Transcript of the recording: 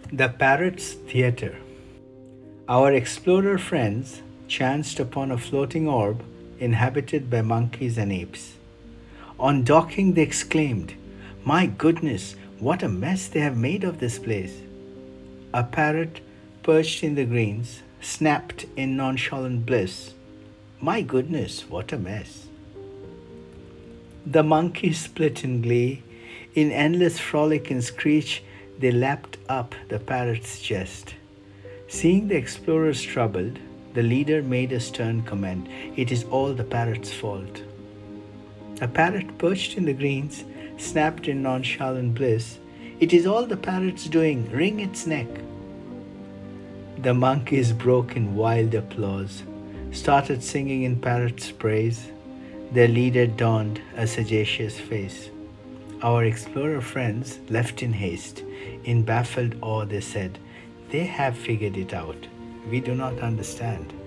The Parrot's Theatre. Our explorer friends chanced upon a floating orb inhabited by monkeys and apes. On docking, they exclaimed, "My goodness, what a mess they have made of this place!" A parrot perched in the greens snapped in nonchalant bliss, "My goodness, what a mess!" The monkeys split in glee. In endless frolic and screech, they lapped up the parrot's jest. Seeing the explorers troubled, the leader made a stern comment, "It is all the parrot's fault." A parrot perched in the greens snapped in nonchalant bliss, "It is all the parrot's doing, wring its neck." The monkeys broke in wild applause, started singing in parrot's praise. Their leader donned a sagacious face. Our explorer friends left in haste. In baffled awe, they said, "They have figured it out. We do not understand."